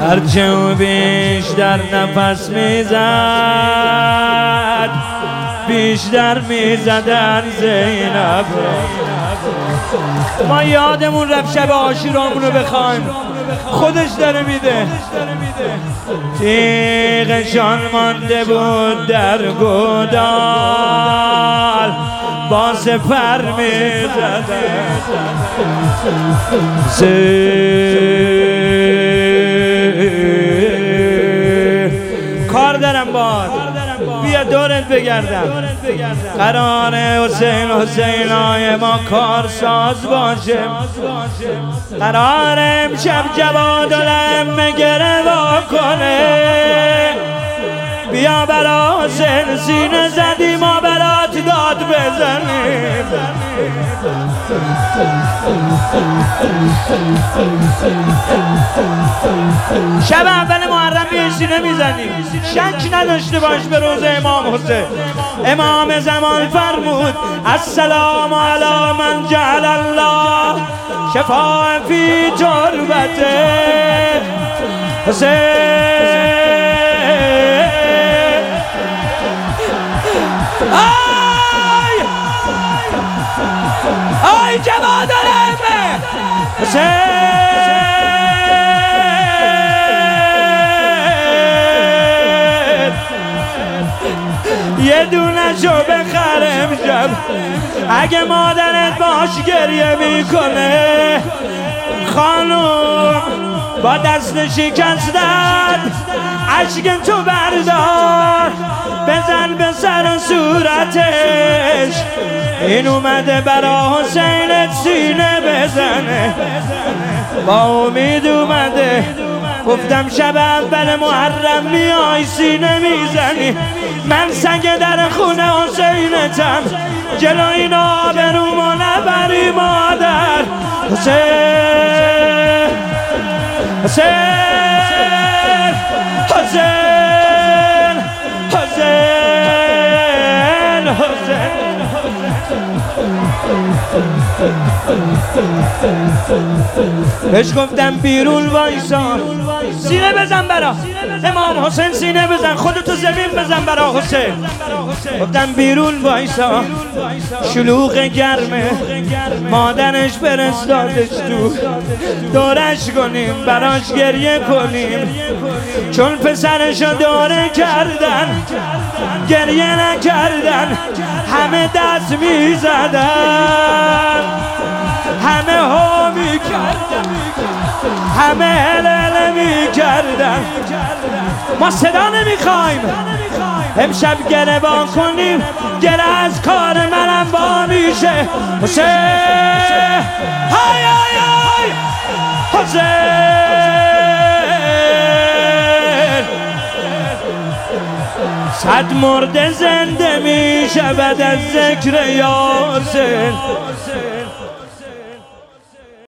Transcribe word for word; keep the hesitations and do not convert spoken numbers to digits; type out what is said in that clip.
هرچه او بیشتر نفس میزد بیشتر میزدن زینب. ما یادمون رفت شب عاشورامونو بخوایم، خودش داره میده. تیغشان مانده بود در گودال، با سپر میزدن. کار دارم باد، بیا دورت بگردم. قرار حسین حسینای ما کارساز باشه. قرار امشب جوادالعمه گروا کنه. بیا برا حسین سینه زدی ما برات داد بزنیم. شب اول محرم به سینه میزنیم، شک نداشته باش به روز امام حسین. امام زمان فرمود السلام علی من جعل الله شفاء فی تربته. حسین آی آی جوادالعمه حسین یه دونه شو بخر امشب. اگه مادرت باش گریه میکنه خانوم با دست شکستن عشق تو بردار بزن به سر صورتش. این اومده برا حسینت سینه بزنه، با امید اومده. گفتم شب اول محرم میای سینه میزنی، من سگ در خونه حسینتم. جلو این آبرومو نبری مادر. حسین حسین حسین حسین حسین بهش گفتم بیرون وایسا، سینه بزن برا امام حسین، سینه بزن، خودتو زمین بزن برا حسین. گفتم بیرون وایسا، شلوغ گرمه، مادرش فرستادش تو، دورش کنیم براش گریه کنیم. چون پسرشو دوره کردن گریه نکردن، همه دست میزدن، همه ها میکردن، همه هلله میکردن. ما صدا نمیخوایم، امشب گره با کنیم، گره از کار منم با میشه. حسین های های های حسین صد مرده زنده میشه بعد از ذکر یاسین.